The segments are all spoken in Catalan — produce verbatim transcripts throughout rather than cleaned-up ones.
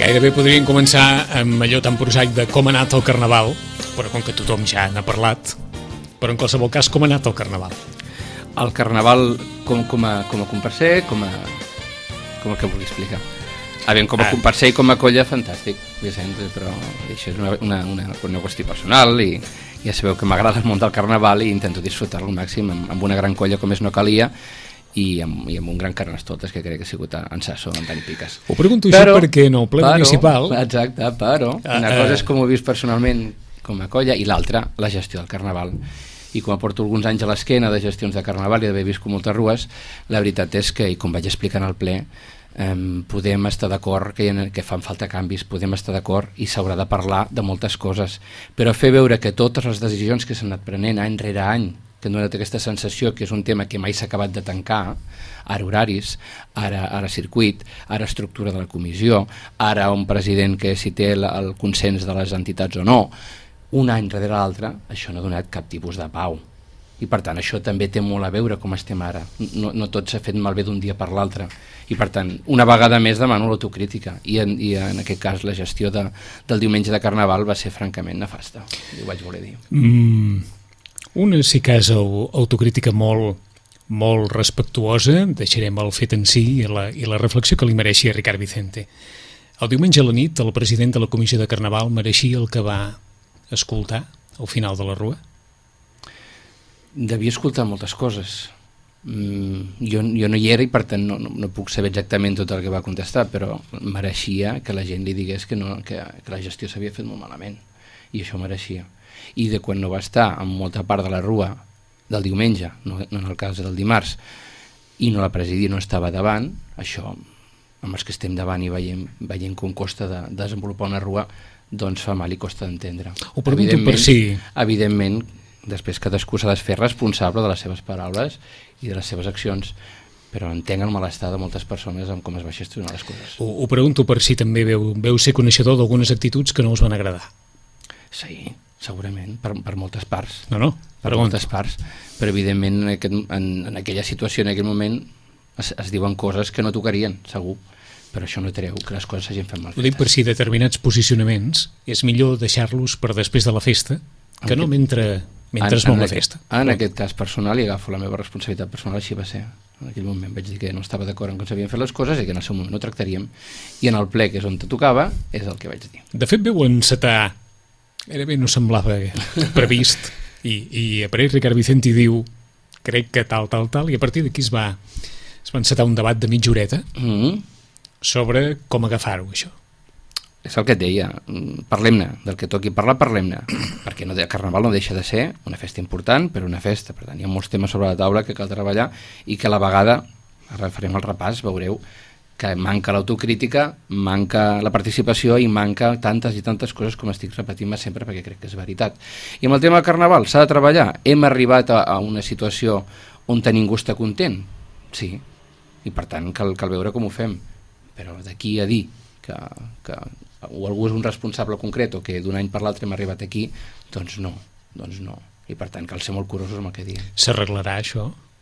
Gairebé podríem començar amb allò tan prosaic de com ha anat el Carnaval, però com que tothom ja n'ha parlat, però en qualsevol cas, com ha anat el Carnaval? El Carnaval com, com, a, com a comparser, com a... com el que vulgui explicar. A veure, com a ah. comparser i com a colla, fantàstic, Vicenç, però això és una, una, una, una qüestió personal i ja sabeu que m'agrada el món del Carnaval i intento disfrutar-lo al màxim amb, amb una gran colla com és no calia i amb, i amb un gran Carnestoltes que crec que ha sigut en Sasso, en Dani Piques. Ho pregunto però, així perquè no, el ple però, municipal... Exacte, però uh, una cosa és com ho he vist personalment com a colla i l'altra, la gestió del Carnaval. I com porto alguns anys a l'esquena de gestions de Carnaval i d'haver vist com moltes rues, la veritat és que, i com vaig explicant al ple, eh, podem estar d'acord que, ha, que fan falta canvis, podem estar d'acord i s'haurà de parlar de moltes coses, però fer veure que totes les decisions que s'han anat prenent any rere any, que han donat aquesta sensació que és un tema que mai s'ha acabat de tancar, ara horaris, ara, ara circuit, ara estructura de la comissió, ara un president que si té el, el consens de les entitats o no, un any darrere l'altre, això no ha donat cap tipus de pau. I per tant, això també té molt a veure com estem ara. No, no tot s'ha fet malbé d'un dia per l'altre. I per tant, una vegada més demano l'autocrítica. I en, i en aquest cas la gestió de, del diumenge de Carnaval va ser francament nefasta. I ho vaig voler dir. Mm, una sí que és autocrítica molt, molt respectuosa. Deixarem el fet en si i la, i la reflexió que li mereixia Ricard Vicente. El diumenge a la nit, el president de la Comissió de Carnaval mereixia el que va escoltar al final de la rua? Devia escoltar moltes coses. Mm, jo, jo no hi era i per tant no, no, no puc saber exactament tot el que va contestar, però mereixia que la gent li digués que, no, que, que la gestió s'havia fet molt malament i això mereixia. I de quan no va estar en molta part de la rua del diumenge, no, no en el cas del dimarts, i no la presidia, no estava davant, això amb els que estem davant i veiem, veiem com costa de desenvolupar una rua, doncs fa mal i costa d'entendre. Ho pregunto per si... Evidentment, després cadascú s'ha de fer responsable de les seves paraules i de les seves accions, però entenc el malestar de moltes persones amb com es va gestionar les coses. Ho, ho pregunto per si també veu, veu ser coneixedor d'algunes actituds que no us van agradar. Sí, segurament, per, per moltes parts. No, no, per pregunto. moltes parts, però evidentment en, aquest, en, en aquella situació, en aquell moment, es, es diuen coses que no tocarien, segur. Però això no treu que les coses s'hagin fet mal fetes. Ho dic per si determinats posicionaments és millor deixar-los per després de la festa que okay. no mentre, mentre es mou la festa. En aquest cas personal, i agafo la meva responsabilitat personal, així va ser. En aquell moment vaig dir que no estava d'acord en com s'havien fet les coses i que en el seu moment no tractaríem. I en el ple, que és on te tocava, és el que vaig dir. De fet, veu encetar, gairebé no semblava previst, i, i apareix Ricard Vicente i diu crec que tal, tal, tal, i a partir d'aquí es va, es va encetar un debat de mitja horeta mm-hmm. sobre com agafar-ho, això. És el que et deia, parlem-ne, del que toqui parlar, parlem-ne, perquè no, el Carnaval no deixa de ser una festa important, però una festa, per tant, hi ha molts temes sobre la taula que cal treballar i que a la vegada, ara farem el repàs, veureu que manca l'autocrítica, manca la participació i manca tantes i tantes coses com estic repetint-me sempre perquè crec que és veritat. I amb el tema del Carnaval s'ha de treballar. Hem arribat a, a una situació on ningú està content? Sí, i per tant cal, cal veure com ho fem. Però d'aquí a dir que, que o algú és un responsable concret o que d'un any per l'altre hem arribat aquí, doncs no, doncs no. I per tant cal ser molt curosos amb el que diem. S'arreglarà això?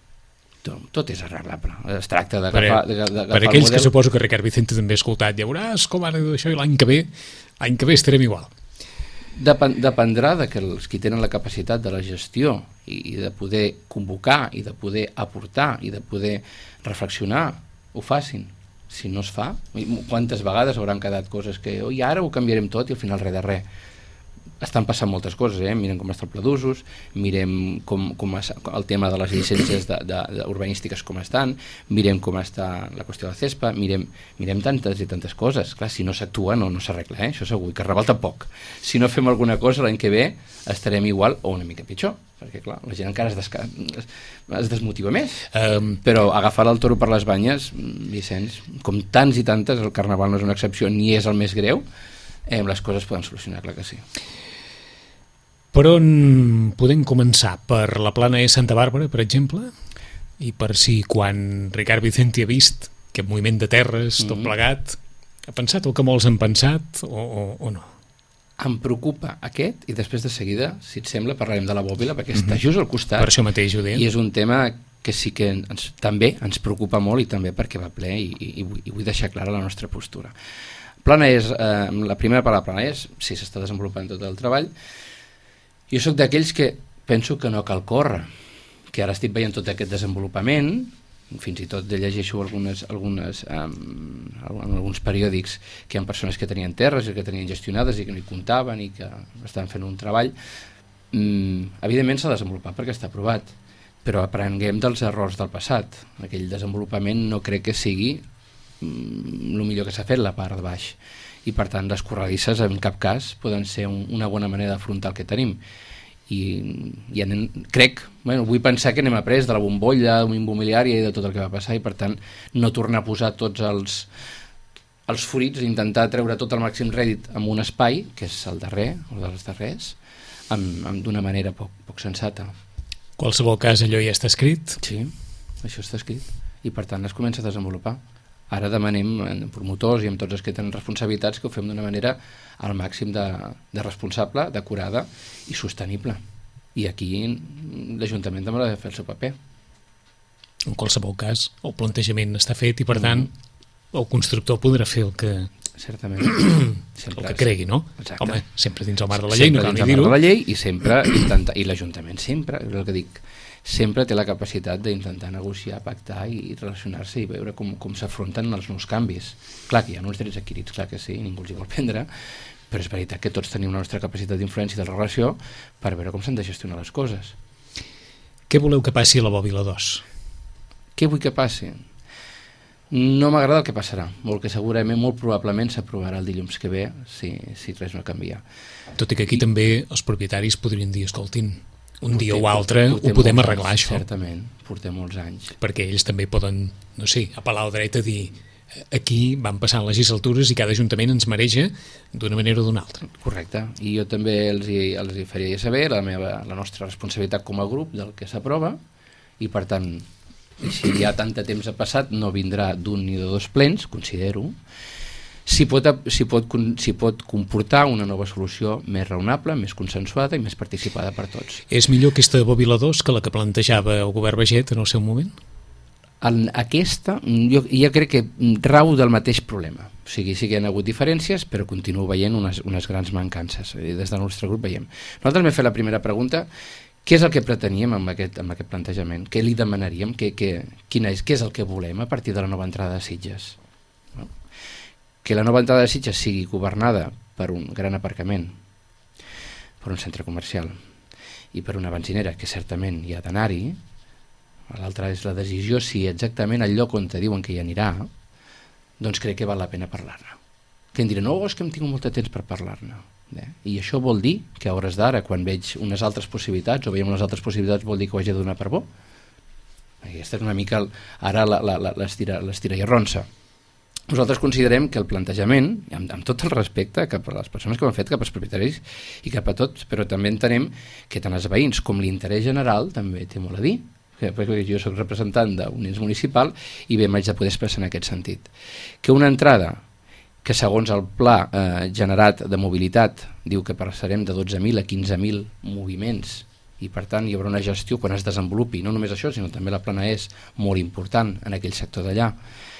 Tot, tot és arreglable. Es tracta d'agafar el model. Per aquells que suposo que Ricard Vicente també ha escoltat, ja veuràs com ara d'això i l'any que ve, l'any que ve estarem igual. Depen, dependrà de que els qui tenen la capacitat de la gestió i, i de poder convocar i de poder aportar i de poder reflexionar ho facin. Si no es fa, quantes vegades hauran quedat coses que oh, i ara ho canviarem tot i al final res de res. Estan passant moltes coses, eh? Mirem com està el pla d'usos, mirem com, com és el tema de les llicències de, de, de urbanístiques com estan, mirem com està la qüestió de la CESPA, mirem, mirem tantes i tantes coses. Clar, si no s'actua no, no s'arregla, eh? Això segur, i Carnaval tampoc. Si no fem alguna cosa l'any que ve estarem igual o una mica pitjor, perquè clar, la gent encara es, desca... es desmotiva més. Um... Però agafar el toro per les banyes, Vicenç, com tants i tantes, el Carnaval no és una excepció ni és el més greu, eh, les coses poden solucionar, clar que sí. Per on podem començar? Per la plana de Santa Bàrbara, per exemple? I per si quan Ricard Vicente ha vist aquest moviment de terres, mm-hmm. tot plegat, ha pensat el que molts han pensat o, o, o no? Em preocupa aquest i després de seguida, si et sembla, parlarem de la bòbila perquè mm-hmm. està just al costat. Per això mateix ho deia. I és un tema que sí que ens, també ens preocupa molt i també perquè va ple i, i, i vull deixar clara la nostra postura. Planeés, eh, la primera paraula planeés, sí, s'està desenvolupant tot el treball. Jo sóc d'aquells que penso que no cal córrer, que ara estic veient tot aquest desenvolupament, fins i tot llegeixo algunes, algunes, um, alguns periòdics que hi ha persones que tenien terres i que tenien gestionades i que no hi comptaven i que estan fent un treball. Mm, evidentment s'ha desenvolupat perquè està aprovat, però aprenguem dels errors del passat. Aquell desenvolupament no crec que sigui mm, el millor que s'ha fet, la part de baix, i per tant les corredisses en cap cas poden ser un, una bona manera d'afrontar el que tenim. I, i anem, crec, bueno, vull pensar que n'hem après de la bombolla immobiliària i de tot el que va passar, i per tant no tornar a posar tots els, els fruits, intentar treure tot el màxim rèdit en un espai, que és el darrer, o dels darrers, amb, amb d'una manera poc, poc sensata. Qualsevol cas, allò ja està escrit? Sí, això està escrit, i per tant es comença a desenvolupar. Ara demanem en promotors i amb tots els que tenen responsabilitats que ho fem d'una manera al màxim de, de responsable, d'acurada i sostenible. I aquí l'Ajuntament també ha de fer el seu paper. En qualsevol cas, el plantejament està fet i, per tant, el constructor podrà fer el que... Certament. Sempre el que cregui, no? Exacte. Home, sempre dins el marc de la llei, sempre no cal dins ni dir-ho. el marc de la llei, i sempre intenta, i l'Ajuntament sempre, és el que dic, sempre té la capacitat d'intentar negociar, pactar i relacionar-se i veure com, com s'afronten els nous canvis. Clar que hi ha uns drets adquirits, clar que sí, ningú els hi vol prendre, però és veritat que tots tenim la nostra capacitat d'influència i de relació per veure com s'han de gestionar les coses. Què voleu que passi a la Bòbila dos? Què vull que passi? No m'agrada el que passarà, molt que segurament, molt probablement s'aprovarà el dilluns que ve si, si res no canvia. Tot i que aquí I... també els propietaris podrien dir, escoltin, un portem, dia o altre portem ho podem anys, arreglar, això. Certament, portem molts anys. Perquè ells també poden, no sé, apel·lar al dret a dir aquí van passant legislatures i cada ajuntament ens mareja d'una manera o d'una altra. Correcte, i jo també els hi, els hi faria saber la, meva, la nostra responsabilitat com a grup del que s'aprova, i per tant, si ja tant de temps ha passat, no vindrà d'un ni de dos plens, considero, si pot, si, pot, si pot comportar una nova solució més raonable, més consensuada i més participada per tots. És millor aquesta Bòbila dos que la que plantejava el govern Baiget en el seu moment? En aquesta, jo, jo crec que rau del mateix problema. O sigui, sí que hi ha hagut diferències, però continuo veient unes, unes grans mancances. Des del nostre grup veiem. Nosaltres m'he fet la primera pregunta: què és el que preteníem amb aquest, amb aquest plantejament? Què li demanaríem? Què, què, quina és, què és el que volem a partir de la nova entrada de Sitges? No? Que la nova entrada de Sitges sigui governada per un gran aparcament, per un centre comercial i per una benzinera, que certament hi ha d'anar-hi. L'altra és la decisió si exactament al lloc on te diuen que hi anirà, doncs crec que val la pena parlar-ne. Que em diré, no, és que hem tingut molt de temps per parlar-ne. Eh? I això vol dir que a hores d'ara, quan veig unes altres possibilitats, o veiem unes altres possibilitats, vol dir que ho hagi de donar per bo. Aquesta és una mica el, ara l'estira i arronsa. Nosaltres considerem que el plantejament, amb, amb tot el respecte cap a les persones que ho han fet, cap als propietaris i cap a tots, però també entenem que tant els veïns com l'interès general també té molt a dir, perquè jo soc representant d'un ens municipal i bé m'haig de poder expressar en aquest sentit. Que una entrada que segons el pla eh, generat de mobilitat diu que passarem de dotze mil a quinze mil moviments i per tant hi haurà una gestió quan es desenvolupi, no només això, sinó també la plana és molt important en aquell sector d'allà,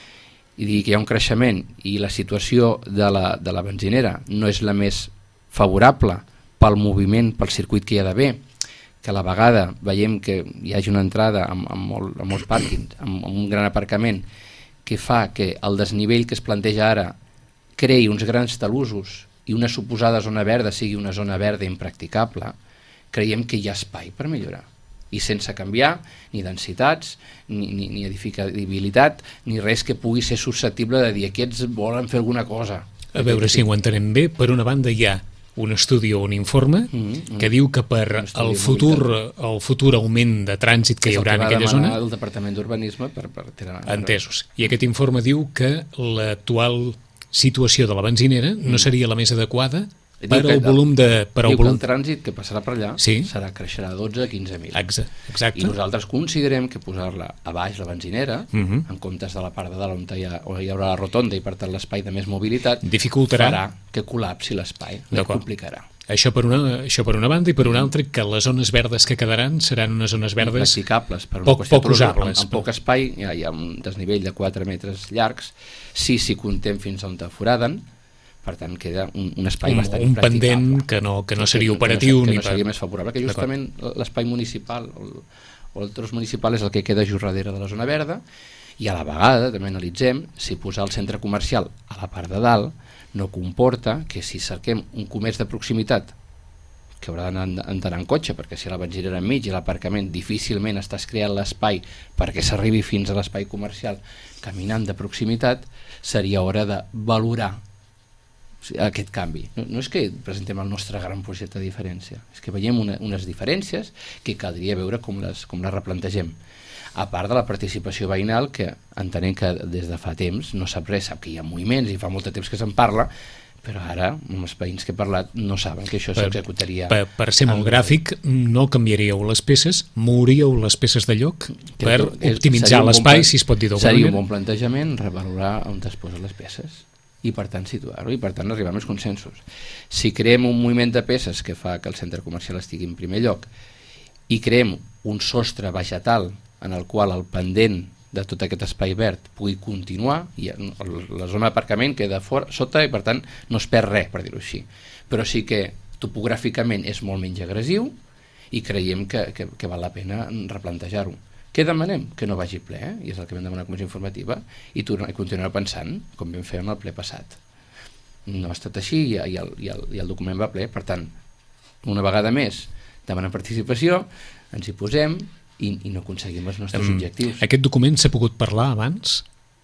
i dir que hi ha un creixement i la situació de la, de la benzinera no és la més favorable pel moviment, pel circuit que hi ha d'haver, que a la vegada veiem que hi hagi una entrada amb, amb, molt, amb molts pàrquings, amb, amb un gran aparcament, que fa que el desnivell que es planteja ara creï uns grans talussos i una suposada zona verda sigui una zona verda impracticable, creiem que hi ha espai per millorar. I sense canviar ni densitats, ni, ni, ni edificabilitat, ni res que pugui ser susceptible de dir aquests volen fer alguna cosa. A veure si ho entenem bé. Per una banda hi ha un estudi o un informe mm-hmm. que diu que per el futur, el futur augment de trànsit que hi haurà en aquella zona... el Departament d'Urbanisme per, per tirar... Entesos. I aquest informe diu que l'actual situació de la benzinera no seria la més adequada per al volum de... Per diu volum... que el trànsit que passarà per allà sí. serà creixerà a dotze a quinze mil. Exacte. I nosaltres considerem que posar-la a baix la benzinera, uh-huh. en comptes de la part de dalt on hi, ha, on hi haurà la rotonda i per tant l'espai de més mobilitat, dificultarà, farà que col·lapsi l'espai, no complicarà. Això per, una, això per una banda, i per una altra que les zones verdes que quedaran seran unes zones verdes practicables, per una poc, qüestió poc usables. Amb, amb poc espai, hi ha, hi ha un desnivell de quatre metres llargs, si s'hi contem fins on foraden, per tant queda un, un espai un, bastant un pendent que no, que no seria que, operatiu que no, que ni no seria per... més favorable, que justament l'espai municipal o el, o el tros municipal és el que queda just darrere de la zona verda, i a la vegada també analitzem si posar el centre comercial a la part de dalt no comporta que si cerquem un comerç de proximitat que haurà d'anar en cotxe, perquè si la benzina enmig i l'aparcament difícilment estàs creant l'espai perquè s'arribi fins a l'espai comercial caminant de proximitat, seria hora de valorar aquest canvi. No, no és que presentem el nostre gran projecte de diferència, és que veiem una, unes diferències que caldria veure com les, com les replantegem. A part de la participació veïnal, que entenem que des de fa temps no sap res, sap que hi ha moviments i fa molt de temps que se'n parla, però ara, amb els veïns que he parlat, no saben que això s'executaria. Per, per ser molt gràfic, no canviaríeu les peces, mouríeu les peces de lloc per optimitzar l'espai, bon, si es pot dir d'alguna manera. Seria un bon plantejament revalorar on es posen les peces i per tant situar-ho i per tant arribar a més consensos. Si creem un moviment de peces que fa que el centre comercial estigui en primer lloc i creem un sostre vegetal en el qual el pendent de tot aquest espai verd pugui continuar, i la zona d'aparcament queda fora, sota, i per tant no es perd res, per dir-ho així, però sí que topogràficament és molt menys agressiu i creiem que, que, que val la pena replantejar-ho. Què demanem? Que no vagi ple, eh? I és el que vam demanar a la comissió informativa, i, tornar, i continuar pensant com vam fer en el ple passat. No ha estat així i, i, el, i, el, i el document va ple, per tant, una vegada més demanem participació, ens hi posem i, i no aconseguim els nostres um, objectius. Aquest document s'ha pogut parlar abans?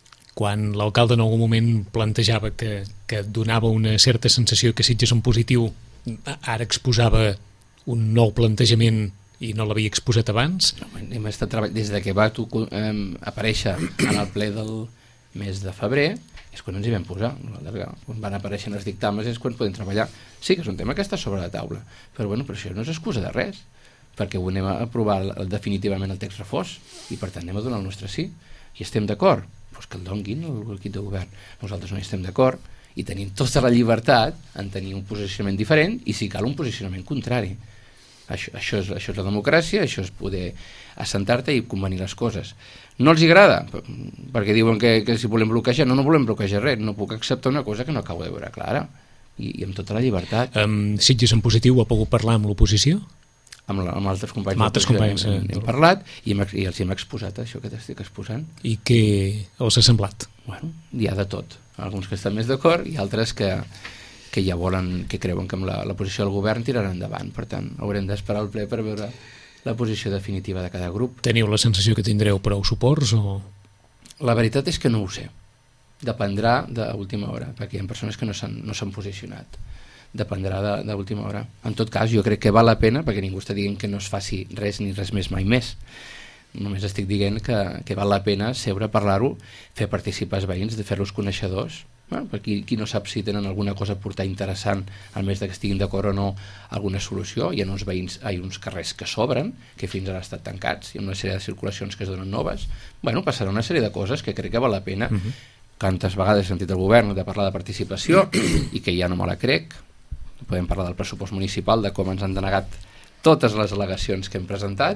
Quan l'alcalde en algun moment plantejava que, que donava una certa sensació que Sitges en positiu, ara exposava un nou plantejament i no l'havia exposat abans? No, hem estat treballant des de que va tu, eh, aparèixer en el ple del mes de febrer, és quan ens hi vam posar. Quan van aparèixer els dictàmens és quan podem treballar. Sí que és un tema que està sobre la taula, però, bueno, però això no és excusa de res, perquè ho anem a aprovar definitivament el text refós i per tant anem a donar el nostre sí. I estem d'acord? Doncs que el donguin l'equip de govern. Nosaltres no hi estem d'acord i tenim tota la llibertat en tenir un posicionament diferent i si cal un posicionament contrari. Això, això, és, això és la democràcia, això és poder assentar-te i convenir les coses. No els agrada, perquè diuen que, que si volem bloquejar, no, no volem bloquejar res, no puc acceptar una cosa que no acabo de veure clara, i, i amb tota la llibertat. Um, Sitges en positiu ha pogut parlar amb l'oposició? Amb, la, amb altres companys, amb altres companys hem, hem, hem parlat i, hem, i els hem exposat això que t'estic exposant. I què els ha semblat? Bueno, hi ha de tot, alguns que estan més d'acord i altres que que ja volen, que creuen que amb la, la posició del govern tiraran endavant, per tant haurem d'esperar el ple per veure la posició definitiva de cada grup. Teniu la sensació que tindreu prou suports o...? La veritat és que no ho sé, dependrà d'última hora, perquè hi ha persones que no s'han no s'han posicionat, dependrà d'última hora. En tot cas jo crec que val la pena, perquè ningú està dient que no es faci res ni res més mai més, només estic dient que, que val la pena seure, parlar-ho, fer participar els veïns, de fer-los coneixedors. Bueno, per qui, qui no sap si tenen alguna cosa a portar interessant, al més de que estiguin d'acord o no, alguna solució. Hi ha uns veïns, hi ha uns carrers que s'obren, que fins ara han estat tancats, hi ha una sèrie de circulacions que es donen noves. Bueno, passarà una sèrie de coses que crec que val la pena. Uh-huh. Quantes vegades he sentit el govern de parlar de participació i que ja no me la crec. Podem parlar del pressupost municipal, de com ens han denegat totes les al·legacions que hem presentat.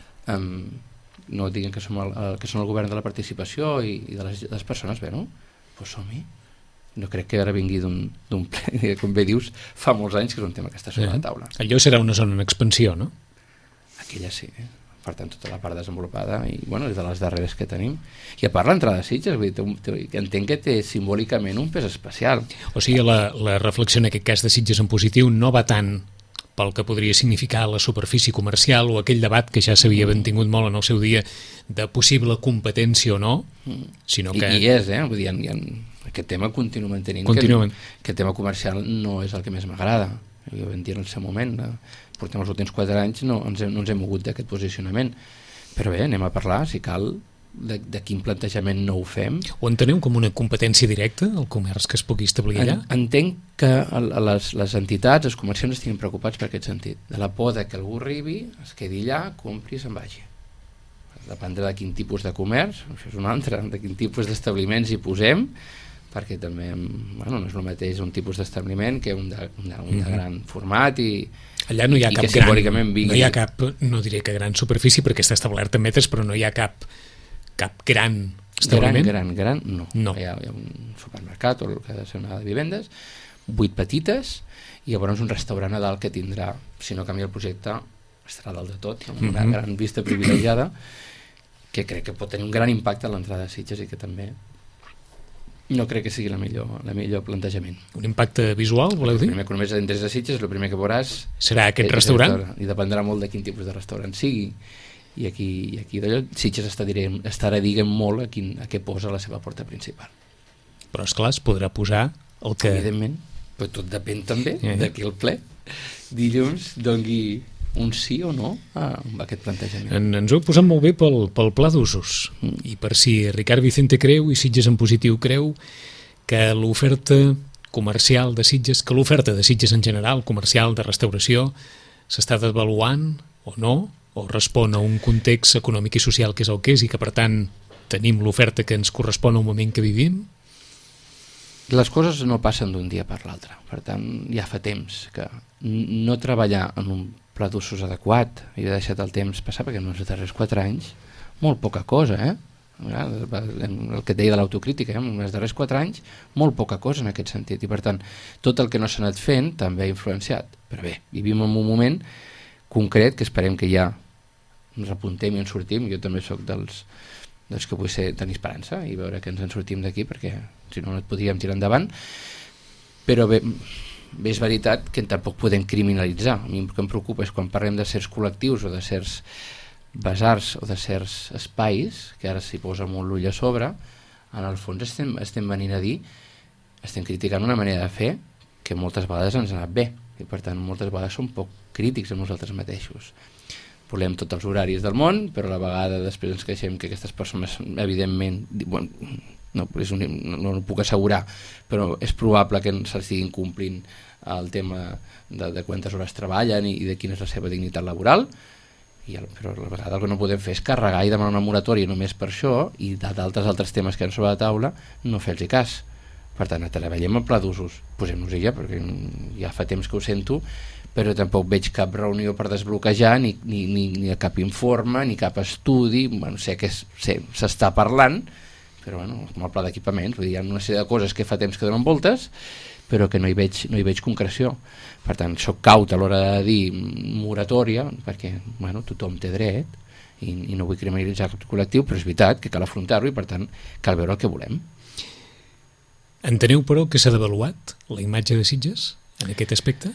Um, no diguin que som el, que són el govern de la participació i, i de les, de les persones. Bé, no? Doncs som-hi. No crec que ara vingui d'un ple, com bé dius, fa molts anys que és un tema que està sobre la taula. Allò serà una zona en expansió, no? Aquella sí, eh? Per tant, tota la part desenvolupada i, bueno, és de les darreres que tenim. I a part l'entrada de Sitges, vull dir, entenc que té simbòlicament un pes especial. O sigui, la, la reflexió en aquest cas de Sitges en positiu no va tant pel que podria significar la superfície comercial o aquell debat que ja s'havia ben tingut molt en el seu dia de possible competència o no, sinó que... I, i és, eh? Vull dir, hi ha... Aquest tema continuo mantenint Continuen. que, que el tema comercial no és el que més m'agrada. Jo ho vam dir en el seu moment, eh? Portem els últims quatre anys, no ens hem, no ens hem mogut d'aquest posicionament. Però bé, anem a parlar, si cal, de, de quin plantejament no ho fem. Ho enteneu com una competència directa, el comerç que es pugui establir allà? En, entenc que les, les entitats, els comerciants estiguin preocupats per aquest sentit, de la por de que algú arribi, es quedi allà, compri i se'n vagi. Dependrà de quin tipus de comerç, això és un altre, de quin tipus d'establiments hi posem, perquè també, bueno, no és el mateix un tipus d'establiment que un de, un de, un de gran format i, allà no hi ha i cap que gran, vingui... no hi ha cap, no diré que gran superfície perquè està establert en metres, però no hi ha cap cap gran establiment. Gran, gran, gran, no. no. Hi ha, hi ha un supermercat o el que ha de ser una de vivendes, vuit petites, i llavors un restaurant a dalt que tindrà, si no canvia el projecte, estarà dalt de tot, amb una mm-hmm. gran vista privilegiada, que crec que pot tenir un gran impacte a l'entrada de Sitges i que també no crec que sigui la millor, la millor plantejament. Un impacte visual, voleu dir? El primer que només entres a Sitges, el primer que veuràs... Serà aquest restaurant? restaurant? I dependrà molt de quin tipus de restaurant sigui. I aquí, i aquí d'allò, Sitges està, direm, estarà, diguem, molt a, quin, a què posa la seva porta principal. Però, esclar, es podrà posar el que... Evidentment, però tot depèn també eh. de que el ple dilluns dongui un sí o no a aquest plantejament. En, ens ho heu posat molt bé pel, pel pla d'usos mm. i per si Ricard Vicente creu i Sitges en positiu creu que l'oferta comercial de Sitges, que l'oferta de Sitges en general, comercial, de restauració, s'està devaluant o no, o respon a un context econòmic i social que és el que és i que per tant tenim l'oferta que ens correspon al moment que vivim? Les coses no passen d'un dia per l'altre, per tant ja fa temps que no treballar en un pla d'usos adequat i he deixat el temps passar perquè en els darrers quatre anys molt poca cosa, eh? El que et deia de l'autocrítica, eh? En els darrers quatre anys molt poca cosa en aquest sentit i per tant tot el que no s'ha anat fent també ha influenciat, però bé, vivim en un moment concret que esperem que ja ens repuntem i ens sortim. Jo també sóc dels, dels que vull ser, tenir esperança i veure que ens en sortim d'aquí perquè si no no et podríem tirar endavant, però bé, bé és veritat que tampoc podem criminalitzar. A mi el que em preocupa és quan parlem de certs col·lectius o de certs basars o de certs espais, que ara s'hi posa molt l'ull a sobre, en el fons estem, estem venint a dir, estem criticant una manera de fer que moltes vegades ens ha anat bé i per tant moltes vegades som poc crítics amb nosaltres mateixos. Volem tots els horaris del món, però a la vegada després ens queixem que aquestes persones evidentment bueno, no, és un, no, no ho puc assegurar, però és probable que s'estiguin complint el tema de, de quantes hores treballen i, i de quina és la seva dignitat laboral, i el, però a la vegada el que no podem fer és carregar i demanar una moratòria només per això i d'altres altres temes que han sobre la taula no fer-los cas. Per tant, treballem el pla d'usos, posem-nos-hi ja, perquè ja fa temps que ho sento, però tampoc veig cap reunió per desbloquejar, ni, ni, ni, ni cap informe, ni cap estudi. Bueno, sé que s'està parlant, però bueno, com el pla d'equipaments, vull dir, hi ha una sèrie de coses que fa temps que donen voltes, però que no hi veig, no hi veig concreció. Per tant, soc caut a l'hora de dir moratòria, perquè bueno, tothom té dret, i, i no vull criminalitzar cap col·lectiu, però és veritat que cal afrontar-ho i per tant cal veure el que volem. Enteneu, però, que s'ha devaluat la imatge de Sitges en aquest aspecte?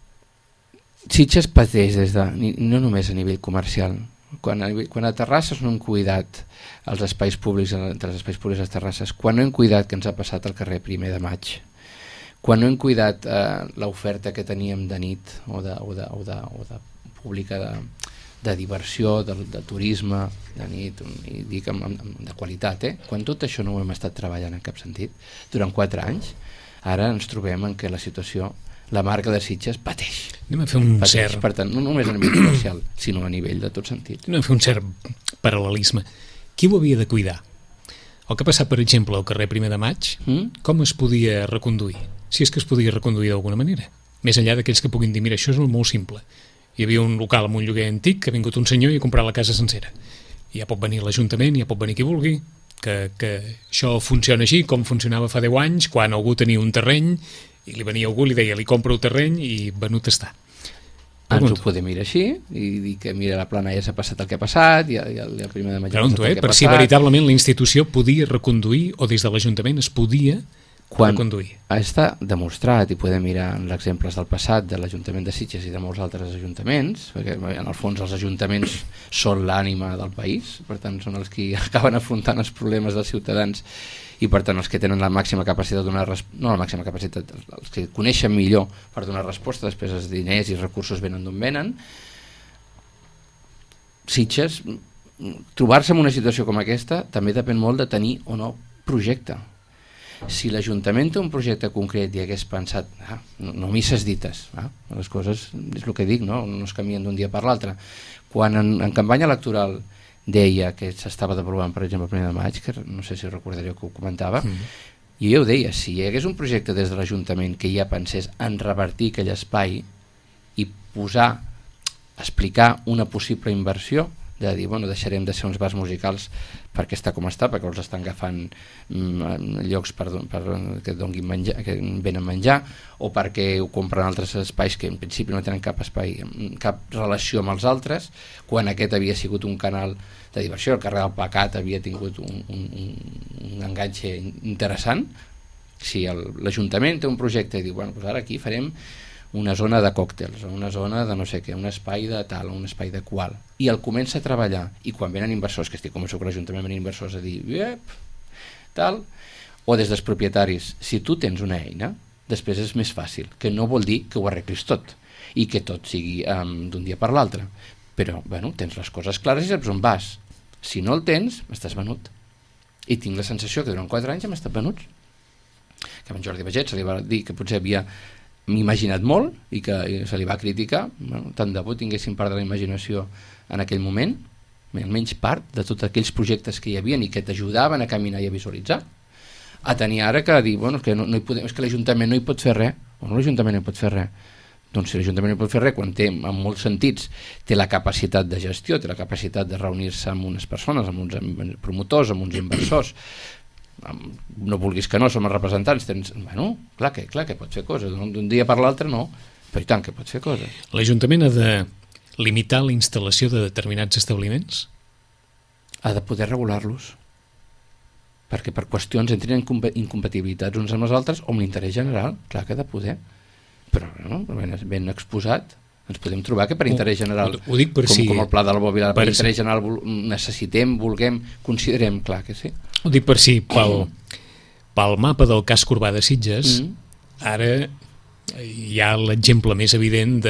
Sitges pateix des de, no només a nivell comercial. Quan a, quan a Terrasses no hem cuidat els espais públics, entre els espais públics de Terrasses, quan no hem cuidat que ens ha passat al carrer Primer de Maig, quan no hem cuidat eh, l'oferta que teníem de nit o de, o de, o de, o de pública de, de diversió, de, de turisme de nit, i dic amb, amb, de qualitat, eh? Quan tot això no ho hem estat treballant en cap sentit durant quatre anys, ara ens trobem en què la situació, la marca de Sitges pateix. Anem a fer un pateix, cert... Per tant, no només a nivell comercial, sinó a nivell de tot sentit. Anem a fer un cert paral·lelisme. Qui ho havia de cuidar? El que ha passat, per exemple, al carrer Primer de Maig, mm? com es podia reconduir? Si és que es podia reconduir d'alguna manera. Més enllà d'aquells que puguin dir, mira, això és molt simple. Hi havia un local amb un lloguer antic que ha vingut un senyor i ha comprat la casa sencera. I ja pot venir l'Ajuntament, ja pot venir qui vulgui, que, que això funciona així com funcionava fa deu anys, quan algú tenia un terreny i li venia algú i li deia, li compro el terreny i venut està. Ens ho podem mirar així i dir que mira, la plana ja s'ha passat el que ha passat i el, i el primer de maig Pregunto, eh, per si veritablement la institució podia reconduir o des de l'Ajuntament es podia quan reconduir. Està demostrat, i podem mirar en exemples del passat de l'Ajuntament de Sitges i de molts altres ajuntaments, perquè en el fons els ajuntaments són l'ànima del país, per tant són els que acaben afrontant els problemes dels ciutadans i per tant els que tenen la màxima capacitat de donar, no la màxima capacitat, els que coneixen millor per donar resposta, després els diners i recursos venen d'on venen. Sitges, trobar-se en una situació com aquesta també depèn molt de tenir o no projecte. Si l'Ajuntament té un projecte concret i hagués pensat, ah, no, no misses dites, ah, les coses, és el que dic, no, no es canvien d'un dia per l'altre. Quan en, en campanya electoral deia que s'estava devaluant, per exemple, el primer de maig, que no sé si recordaríeu que ho comentava, mm. i jo ho deia, si hi hagués un projecte des de l'Ajuntament que ja pensés en revertir aquell espai i posar, explicar una possible inversió, de dir, bueno, deixarem de ser uns bars musicals perquè està com està, perquè els estan agafant mm, llocs per, per, que donguin menjar, que venen menjar, o perquè ho compren altres espais que en principi no tenen cap espai, cap relació amb els altres, quan aquest havia sigut un canal de diversió, el carrer del Pecat havia tingut un, un, un enganxe interessant. Si l'Ajuntament té un projecte i diu, bueno, doncs ara aquí farem una zona de còctels, una zona de no sé què, un espai de tal, un espai de qual, i el comença a treballar, i quan venen inversors, que estic convençut que l'Ajuntament venen inversors a dir, ep, tal, o des dels propietaris, si tu tens una eina, després és més fàcil, que no vol dir que ho arreglis tot, i que tot sigui um, d'un dia per l'altre, però, bueno, tens les coses clares i saps on vas. Si no el tens, estàs venut. I tinc la sensació que durant quatre anys hem estat venuts. Que a en Jordi Baget se li va dir que potser havia imaginat molt i que se li va criticar, bueno, tant de bo tinguessin part de la imaginació en aquell moment, almenys part de tots aquells projectes que hi havia i que t'ajudaven a caminar i a visualitzar, a tenir ara que dir, bueno, que no, no hi podem, és que l'Ajuntament no hi pot fer res, o no, l'Ajuntament no hi pot fer res. Doncs si l'Ajuntament no hi pot fer res, quan té, en molts sentits, té la capacitat de gestió, té la capacitat de reunir-se amb unes persones, amb uns promotors, amb uns inversors, no vulguis que no, som els representants, tens, bueno, clar que, clar que pot fer coses, d'un dia per l'altre no, però i tant que pot fer coses. L'Ajuntament ha de limitar la instal·lació de determinats establiments? Ha de poder regular-los, perquè per qüestions entrin en incompatibilitats uns amb els altres o amb l'interès general, clar que ha de poder, però no, ben, ben exposat. Ens podem trobar que per interès general, ho, ho dic per com, si, com el Pla del Bòbila, per, per interès si. general necessitem, vulguem, considerem, clar que sí. Ho dic per si, pel, pel mapa del casc urbà de Sitges, mm. ara hi ha l'exemple més evident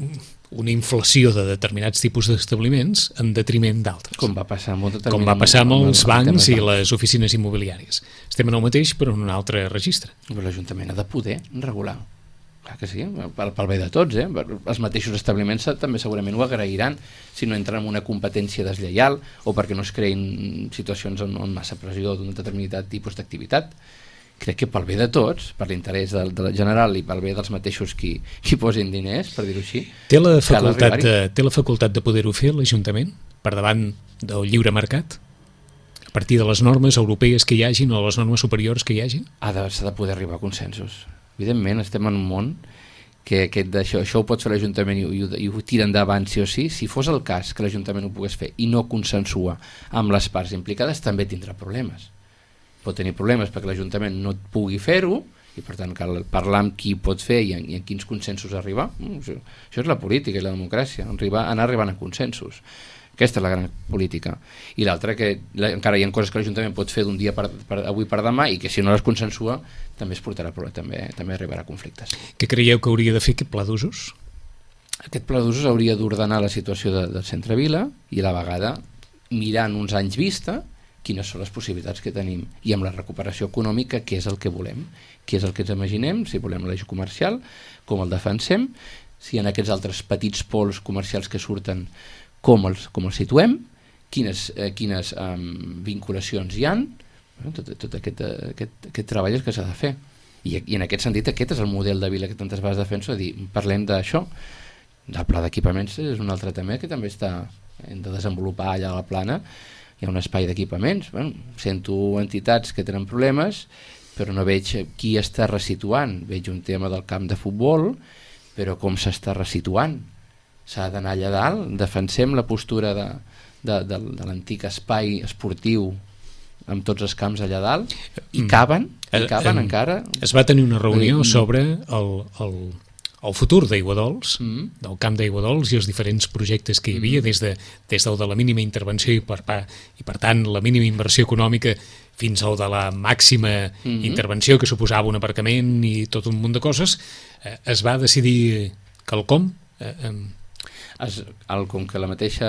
d'una inflació de determinats tipus d'establiments en detriment d'altres. Com va passar amb, com va passar amb els bancs i les oficines immobiliàries. Estem en el mateix, però en un altre registre. Però l'Ajuntament ha de poder regular. Clar que sí, pel, pel bé de tots, eh? Els mateixos establiments també segurament ho agrairan si no entren en una competència deslleial o perquè no es creïn situacions on, on massa pressió d'un determinat tipus d'activitat. Crec que pel bé de tots, per l'interès del, del general i pel bé dels mateixos qui, qui posin diners, per dir-ho així, té la facultat de, té la facultat de poder-ho fer l'Ajuntament per davant del lliure mercat? A partir de les normes europees que hi hagin o les normes superiors que hi hagin? Ha de, s'ha de poder arribar a consensos. Evidentment, estem en un món que aquest d'això, això ho pot fer l'Ajuntament i, i, i ho tira endavant sí o sí. Si fos el cas que l'Ajuntament ho pogués fer i no consensua amb les parts implicades, també tindrà problemes. Pot tenir problemes perquè l'Ajuntament no pugui fer-ho i per tant cal parlar amb qui pot fer i en, i en quins consensos arribar. Això, això és la política i la democràcia, arribar, anar arribant a consensos. Aquesta és la gran política. I l'altra, que la, encara hi ha coses que l'Ajuntament pot fer d'un dia per, per, avui per demà i que si no les consensua també es portarà, també, també arribarà a conflictes. Què creieu que hauria de fer aquest pla d'usos? Aquest pla d'usos hauria d'ordenar la situació de, del centre-vila i a la vegada mirant uns anys vista quines són les possibilitats que tenim i amb la recuperació econòmica què és el que volem, què és el que ens imaginem, si volem l'eix comercial, com el defensem, si en aquests altres petits pols comercials que surten com els, com els situem, quines, eh, quines um, vinculacions hi han, bueno, tot, tot aquest, aquest, aquest treball és que s'ha de fer. I, I en aquest sentit aquest és el model de vila que tantes vegades defenso, dir, parlem d'això. El pla d'equipaments és un altre tema que també està, hem de desenvolupar allà a la Plana, hi ha un espai d'equipaments, bueno, sento entitats que tenen problemes, però no veig qui està resituant, veig un tema del camp de futbol, però com s'està resituant? S'ha d'anar allà dalt, defensem la postura de, de, de, de l'antic espai esportiu amb tots els camps allà dalt, i caben, i caben eh, encara. Es va tenir una reunió sobre el, el, el futur d'Aiguadols, mm. del camp d'Aiguadols i els diferents projectes que hi havia, mm. des, de, des del de la mínima intervenció i per, i per tant la mínima inversió econòmica fins al de la màxima mm. intervenció que suposava un aparcament i tot un munt de coses. Eh, es va decidir quelcom eh, eh, Es, el, com que la mateixa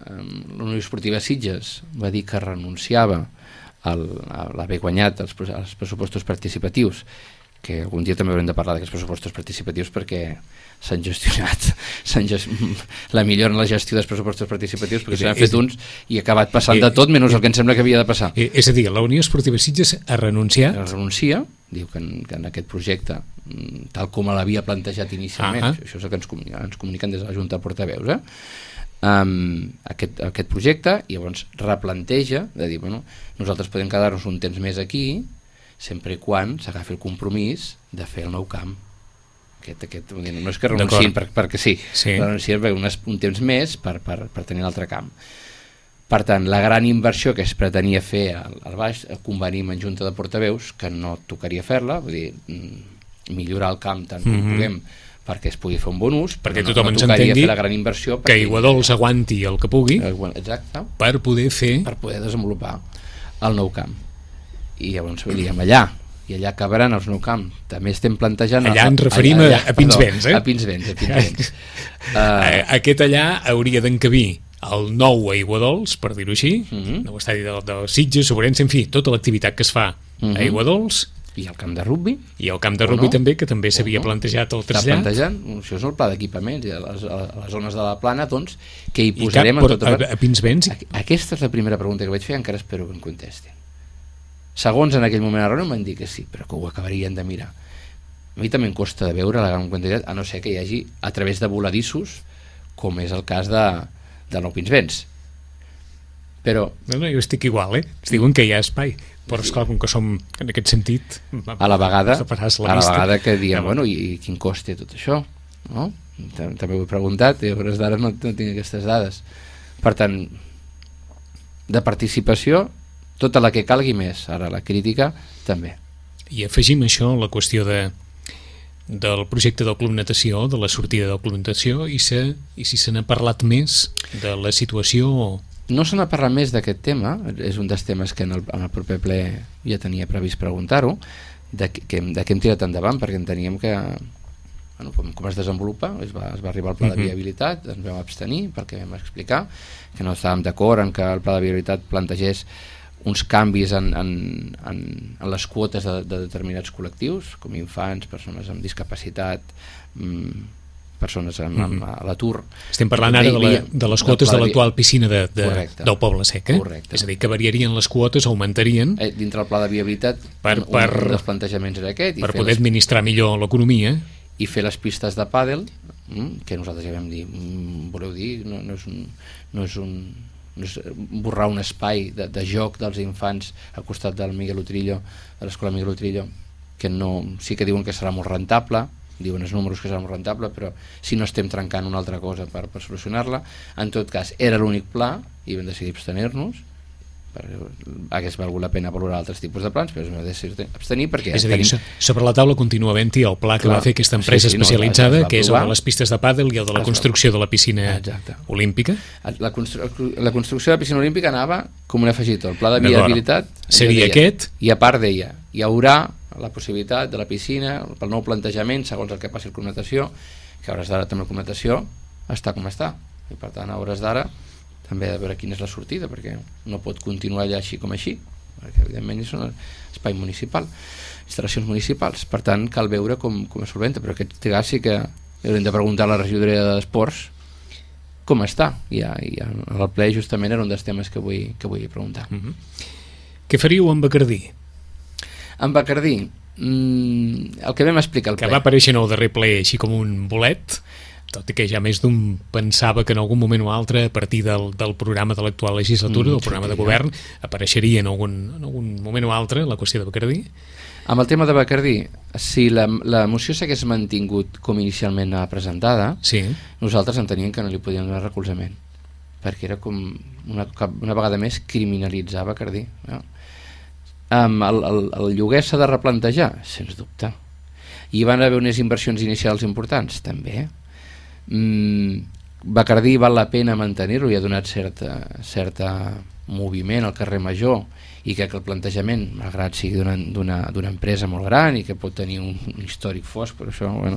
la Unió Esportiva Sitges va dir que renunciava al, a l'haver guanyat els, els pressupostos participatius, que algun dia també haurem de parlar d'aquests pressupostos participatius perquè s'han gestionat s'han gest... la millor en la gestió dels pressupostos participatius perquè s'han fet uns i ha acabat passant de tot menys el que em sembla que havia de passar. És a dir, la Unió Esportiva Sitges ha renunciat? Renuncia, diu que en, que en aquest projecte tal com l'havia plantejat inicialment, uh -huh. això és el que ens comuniquen, ens comuniquen des de la Junta de Portaveus, eh? um, aquest, aquest projecte i llavors replanteja de dir, bueno, nosaltres podem quedar-nos un temps més aquí sempre i quan s'agafi el compromís de fer el nou camp. Aquest, aquest, no és que renunciïn per, perquè sí, sí. renunciïn per un, un temps més per, per, per tenir l'altre camp. Per tant, la gran inversió que es pretenia fer al, al baix, convenim en Junta de Portaveus que no tocaria fer-la, vull dir, millorar el camp tant com mm-hmm. puguem perquè es pugui fer un bon ús, perquè no, tothom no ens tocaria entengui fer la gran inversió que Aiguadols aguanti el que pugui. Exacte. Per poder fer per poder desenvolupar el nou camp. I llavors diguem allà i allà acabaran els nou camp. També estem plantejant... Allà ens referim allà, allà, a, a Pinsbens, eh? A Pinsbens, a Pinsbens. uh, Aquest allà hauria d'encabir el nou Aiguadols, per dir-ho així, uh-huh. nou estadi de, de Sitges, Sobrense, en fi, tota l'activitat que es fa uh-huh. a Aiguadols. I el camp de rugbi. I el camp de rugbi no? també, que també s'havia no? plantejat el trasllat. Està plantejant, això és el pla d'equipaments, a les, a les zones de la plana, doncs, que hi posarem... I cap, en tot a, a Pinsbens? Aquesta és la primera pregunta que vaig fer, encara espero que em contestin. Segons en aquell moment a la reunió em van dir que sí, però que ho acabarien de mirar. A mi també em costa de veure la gran quantitat, a no ser que hi hagi a través de voladissos, com és el cas de, de Nou Pinsbens. Però... No, no, jo estic igual, eh? Es diuen que hi ha espai, però sí. Esclar, com que som en aquest sentit... A la vegada, la a la vegada que diem, bueno, i, i quin cost té tot això? No? També ho he preguntat, i a hores d'ara no, no tinc aquestes dades. Per tant, de participació... tota la que calgui més, ara la crítica també. I afegim això, la qüestió de, del projecte del Club Natació, de la sortida del Club Natació, i, se, i si se n'ha parlat més de la situació... No se n'ha parlat més d'aquest tema, és un dels temes que en el, en el proper ple ja tenia previst preguntar-ho, de, que, de què hem tirat endavant, perquè enteníem que, bueno, com, com es desenvolupa, es va, es va arribar al pla de viabilitat, ens vam abstenir, perquè vam explicar que no estàvem d'acord en que el pla de viabilitat plantegés uns canvis en, en, en, en les quotes de, de determinats col·lectius, com infants, persones amb discapacitat, mmm, persones amb, amb, a l'atur. Estem parlant ara de, la, de les quotes de l'actual piscina de, de, del Poble Sec, eh? Correcte. És a dir, que variarien les quotes, augmentarien... Eh, dintre el pla de viabilitat, per, un, per, un dels plantejaments era aquest. Per poder les, administrar millor l'economia. I fer les pistes de pàdel, que nosaltres ja vam dir, voleu dir, no, no és un... No és un no és borrar un espai de, de joc dels infants al costat del Miguel Utrillo, de l'escola Miguel Utrillo, que no, sí que diuen que serà molt rentable, diuen els números que serà molt rentable, però si no estem trencant una altra cosa per, per solucionar-la, en tot cas era l'únic pla i vam decidir abstenir-nos, perquè hagués valgut la pena valorar altres tipus de plans, però vam decidir abstenir perquè... És a dir, tenim... sobre la taula continua havent-hi el pla que Clar, va fer aquesta empresa sí, sí, especialitzada, no, que és el de les pistes de pàdel i el de la construcció de la piscina Exacte. olímpica. La, constru la construcció de la piscina olímpica anava com un afegit, el pla de viabilitat seria deia, aquest, i a part deia, hi haurà la possibilitat de la piscina, pel nou plantejament, segons el que passi el Club Natació, que a hores d'ara també el Club Natació està com està, i per tant a hores d'ara també de veure quina és la sortida, perquè no pot continuar allà així com així, perquè evidentment és un espai municipal, instal·lacions municipals, per tant cal veure com, com es solventa, però aquest cas sí que haurem de preguntar a la regidoria d'Esports com està, i ja, ja, el ple justament era un dels temes que vull, que vull preguntar. Mm-hmm. Què faríeu amb Bacardí? Amb Bacardí, mmm, el que vam explicar al ple. Que va aparèixer en el darrer ple així com un bolet, tot i que ja més d'un pensava que en algun moment o altre, a partir del, del programa de l'actual legislatura, mm, del programa sí, de govern, ja. apareixeria en algun, en algun moment o altre la qüestió de Bacardí. Amb el tema de Bacardí, si la, la moció s'hagués mantingut com inicialment presentada, sí. nosaltres enteníem que no li podíem donar recolzament, perquè era com una, una vegada més criminalitzar Bacardí. No? Um, el, el, el lloguer s'ha de replantejar? Sens dubte. Hi van haver unes inversions inicials importants? També. Mm, Bacardí val la pena mantenir-lo i ha donat certa, certa moviment al carrer Major, i crec que el plantejament, malgrat sigui d'una empresa molt gran i que pot tenir un, un històric fosc, però això, bueno,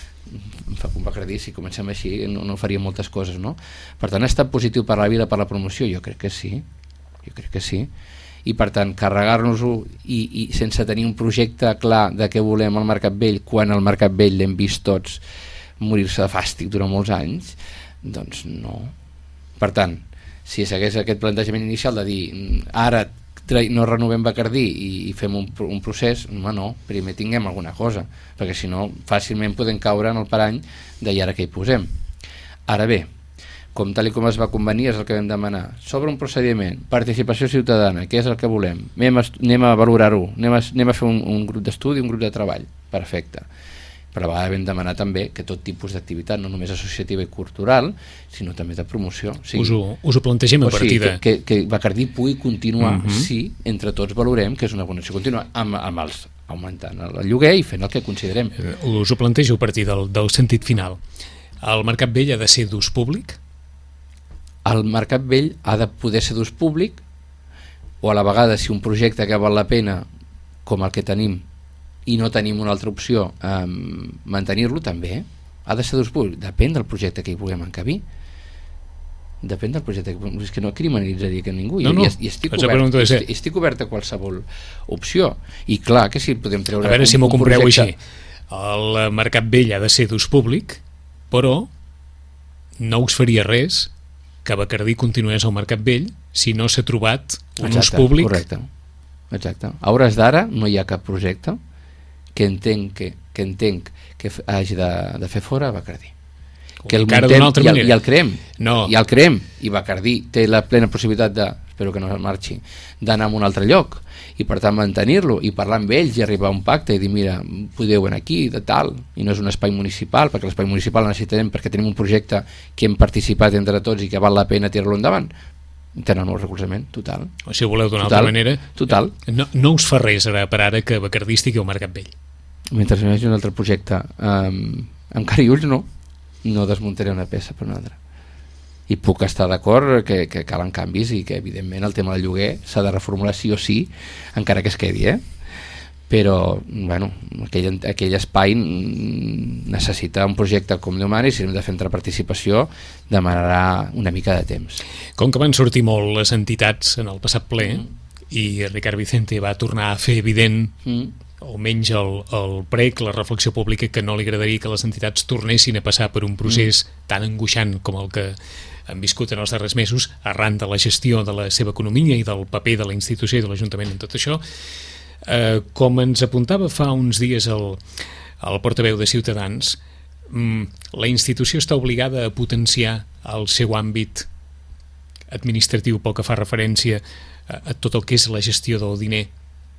em fa com Bacardí, si comencem així no, no faria moltes coses, no? Per tant, ha estat positiu per la vida, per la promoció? Jo crec que sí, jo crec que sí, i per tant, carregar-nos-ho i, i sense tenir un projecte clar de què volem al Mercat Vell, quan al Mercat Vell l'hem vist tots morir-se de fàstic durant molts anys, doncs no. Per tant, si s'hagués aquest plantejament inicial de dir ara no renovem Bacardí i, i fem un, un procés, home, no, primer tinguem alguna cosa, perquè si no fàcilment podem caure en el parany de i ara què hi posem. Ara bé, com tal i com es va convenir, és el que vam demanar. Sobre un procediment, participació ciutadana, què és el que volem? Anem a, anem a valorar-ho, anem a, anem a fer un, un grup d'estudi, un grup de treball. Perfecte. Però a vegades vam demanar també que tot tipus d'activitat, no només associativa i cultural, sinó també de promoció. O sigui, us, ho, us ho plantegem a partir de... Que, que, que Bacardí pugui continuar uh -huh. si entre tots valorem que és una connexió contínua amb, amb els augmentant el lloguer i fent el que considerem. Us ho plantejo a partir del, del sentit final. El Mercat Vell ha de ser d'ús públic? El Mercat Vell ha de poder ser d'ús públic, o a la vegada, si un projecte que val la pena, com el que tenim, i no tenim una altra opció, eh, mantenir-lo també, ha de ser d'ús públic. Depèn del projecte que hi vulguem encabir. Depèn del projecte que... És que no criminalitzaria que ningú. No, no. I, i estic, obert, estic, estic obert a qualsevol opció. I clar que sí, podem treure... A veure un, si m'ho compreu projecte... així. El Mercat Vell ha de ser d'ús públic, però no us faria res que Bacardí continués al Mercat Vell si no s'ha trobat un Exacte, ús públic. Correcte. Exacte. A hores d'ara no hi ha cap projecte que entenc que, que, entenc que hagi de, de fer fora a Bacardí. Que el muntem i el, i el creem. No. I el creem. I Bacardí té la plena possibilitat de, espero que no marxi, d'anar a un altre lloc i per tant mantenir-lo i parlar amb ells i arribar a un pacte i dir mira, podeu anar aquí, de tal, i no és un espai municipal, perquè l'espai municipal el necessitem perquè tenim un projecte que hem participat entre tots i que val la pena tirar-lo endavant. Tenen un recolzament total. O si ho voleu d'una altra manera, total. No, no us fa res ara per ara que Bacardí estigui al Mercat Vell. Mentre no hi hagi un altre projecte um, amb cara i ulls no no desmuntaré una peça per una altra, i puc estar d'acord que, que calen canvis i que evidentment el tema del lloguer s'ha de reformular sí o sí encara que es quedi, eh? Però bueno, aquell, aquell espai necessita un projecte com Déu mana, i si hem de fer entre participació demanarà una mica de temps. Com que van sortir molt les entitats en el passat ple mm. i Ricard Vicente va tornar a fer evident mm. almenys el, el prec, la reflexió pública, que no li agradaria que les entitats tornessin a passar per un procés mm. tan angoixant com el que han viscut en els darrers mesos arran de la gestió de la seva economia i del paper de la institució i de l'Ajuntament en tot això. Eh, com ens apuntava fa uns dies el, el portaveu de Ciutadans, mm, la institució està obligada a potenciar el seu àmbit administratiu pel que fa referència a, a tot el que és la gestió del diner,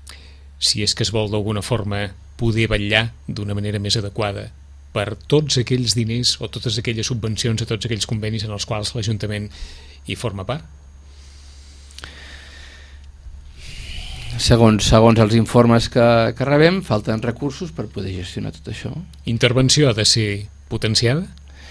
si és que es vol d'alguna forma poder vetllar d'una manera més adequada per tots aquells diners o totes aquelles subvencions a tots aquells convenis en els quals l'Ajuntament hi forma part? Segons, segons els informes que, que rebem, falten recursos per poder gestionar tot això. Intervenció ha de ser potenciada?